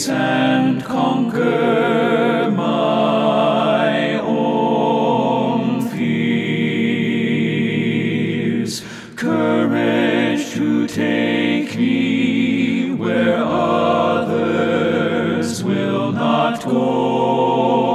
face and conquer my own fears. Courage to take me where others will not go.